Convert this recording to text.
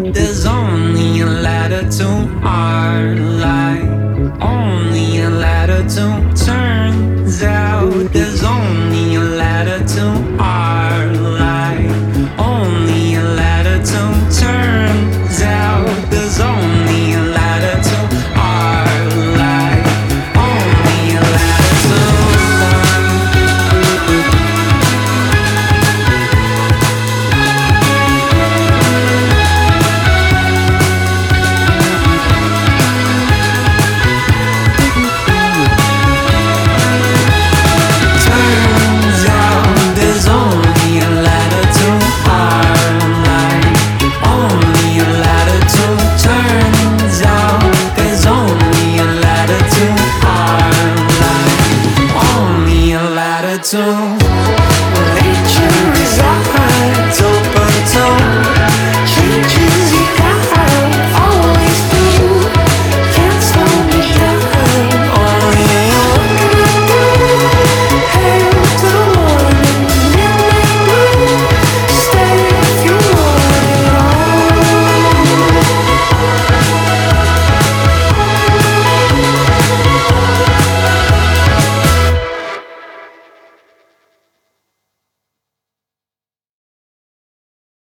There's only a ladder to our life, only a ladder to turns out. There's only a ladder to our life, only a ladder to turns out. There's only a ladder to our life, only a ladder to to